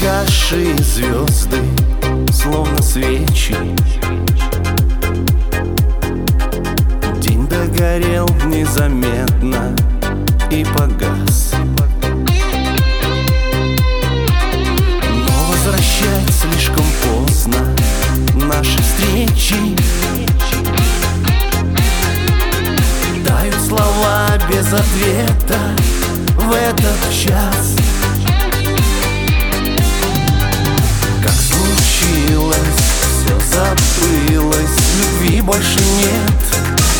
Погасшие звезды, словно свечи. День догорел незаметно и погас. Но возвращать слишком поздно наши встречи. Тают слова без ответа в этот час. Как случилось, все забылось, любви больше нет.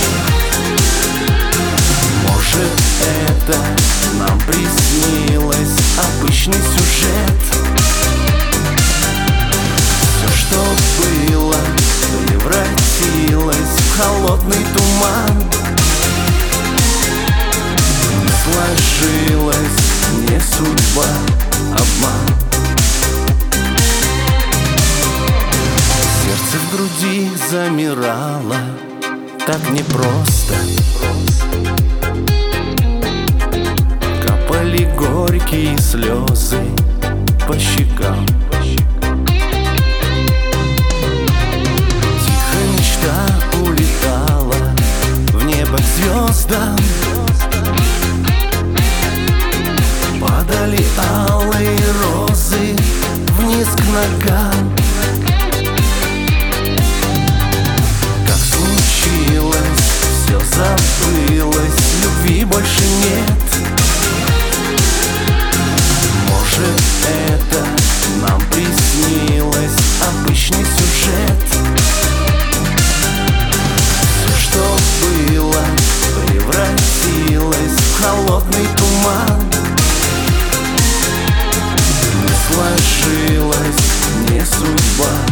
Может, это нам приснилось обычный сюжет. Все, что было, превратилось в холодный туман. Не сложилось, не судьба, обман. Сердце в груди замирало так непросто. Капали горькие слезы по щекам. Тихо мечта улетала в небо к звездам. Падали алые розы вниз к ногам. Как случилось, все забылось, любви больше нет. Может, это нам приснилось обычный сюжет. Все, что было, превратилось в холодный туман. Не сложилось, не судьба,